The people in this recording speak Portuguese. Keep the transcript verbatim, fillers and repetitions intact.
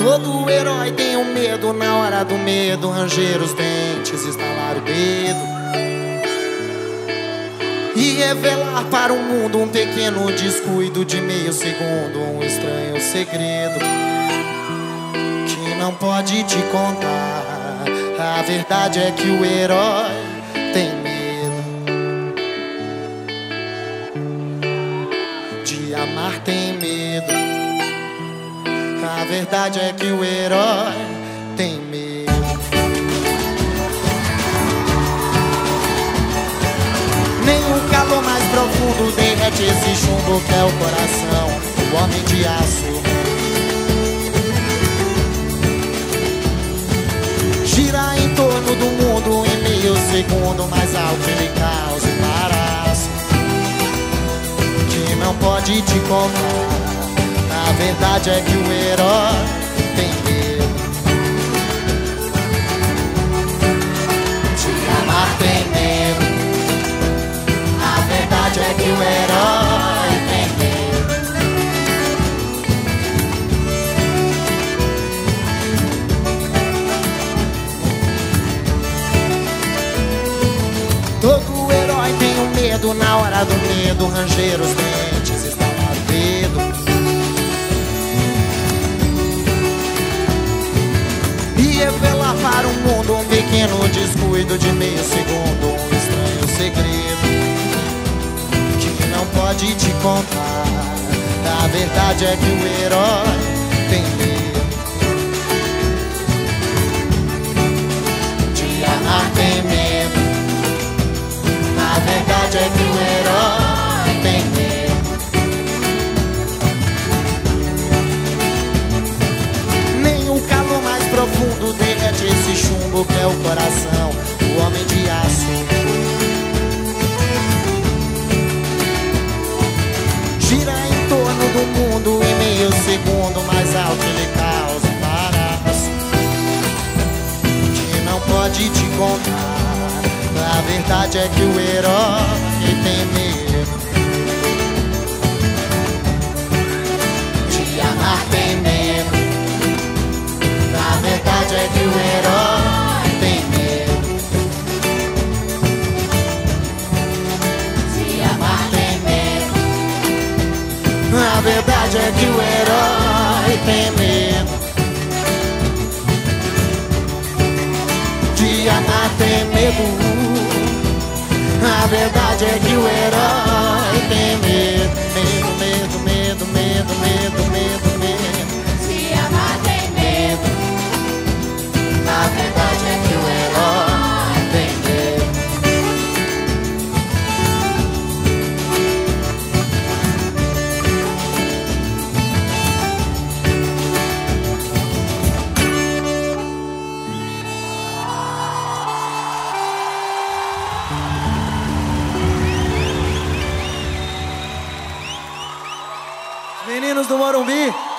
Todo herói tem um medo, na hora do medo ranger os dentes, estalar o dedo e revelar para o mundo um pequeno descuido de meio segundo, um estranho segredo que não pode te contar. A verdade é que o herói tem medo de amar, tem medo. A verdade é que o herói tem medo. Nenhum calor mais profundo derrete esse chumbo que é o coração do homem de aço. Gira em torno do mundo em meio segundo, mas ao que ele causa embaraço que não pode te contar. A verdade é que o herói tem medo de amar, tem medo. A verdade é que o herói tem medo. Todo herói tem um medo, na hora do medo ranger os dentes, estalar o dedo revelar para o mundo um pequeno descuido de meio segundo, um estranho segredo que não pode te contar. A verdade é que o herói tem medo de amar, tem medo. A verdade é que o herói tem medo. Profundo derrete esse chumbo que é o coração do homem de aço. Gira em torno do mundo em meio segundo, mas ao que ele causa embaraço que não pode te contar. A verdade é que o herói tem medo de amar, tem medo. A verdade é que o herói tem medo de amar, tem medo. A verdade é que o herói tem medo de amar, tem medo. A verdade é que o herói tem medo, medo, medo, medo, medo, medo, medo, medo. De amar tem medo. A verdade é que o herói tem medo. Meninos do Morumbi,